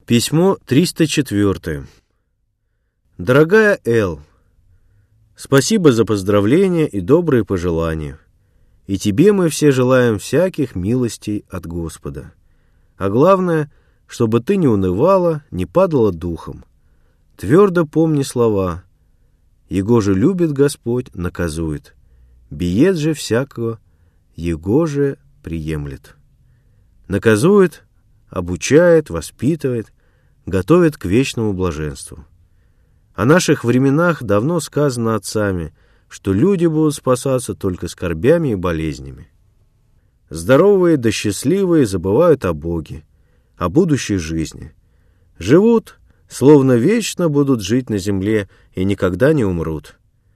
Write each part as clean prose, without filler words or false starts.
Письмо 304. Дорогая Эл, спасибо за поздравления и добрые пожелания. И тебе мы все желаем всяких милостей от Господа. А главное, чтобы ты не унывала, не падала духом. Твердо помни слова: «Его же любит Господь, наказует. Биет же всякого, Его же приемлет». Наказует, обучает, воспитывает, готовит к вечному блаженству. О наших временах давно сказано отцами, что люди будут спасаться только скорбями и болезнями. Здоровые да счастливые забывают о Боге, о будущей жизни. Живут, словно вечно будут жить на земле и никогда не умрут.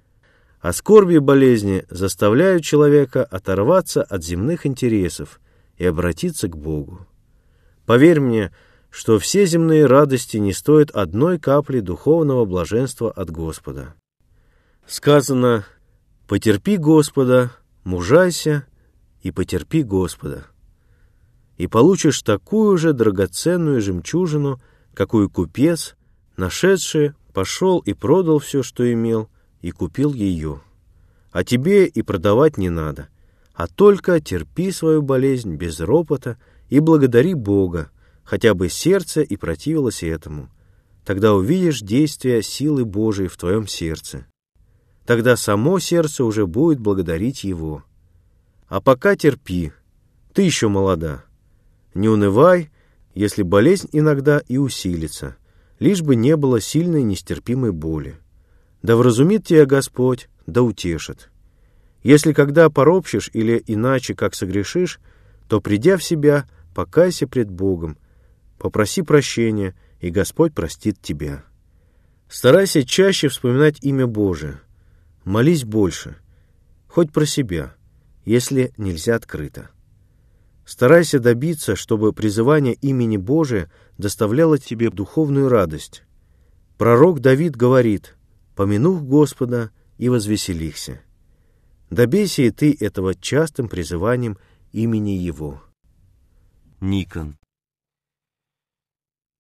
А скорби и болезни заставляют человека оторваться от земных интересов и обратиться к Богу. Поверь мне, что все земные радости не стоят одной капли духовного блаженства от Господа. Сказано: «Потерпи Господа, мужайся и потерпи Господа, и получишь такую же драгоценную жемчужину, какую купец, нашедший, пошел и продал все, что имел, и купил ее. А тебе и продавать не надо, а только терпи свою болезнь без ропота и благодари Бога, хотя бы сердце и противилось этому. Тогда увидишь действие силы Божией в твоем сердце. Тогда само сердце уже будет благодарить Его. А пока терпи, ты еще молода. Не унывай, если болезнь иногда и усилится, лишь бы не было сильной нестерпимой боли. Да вразумит тебя Господь, да утешит. Если когда поропщешь или иначе как согрешишь, то, придя в себя, покайся пред Богом, попроси прощения, и Господь простит тебя. Старайся чаще вспоминать имя Божие. Молись больше, хоть про себя, если нельзя открыто. Старайся добиться, чтобы призывание имени Божия доставляло тебе духовную радость. Пророк Давид говорит: «Помянух Господа и возвеселихся». Добейся и ты этого частым призыванием имени Его. Никон.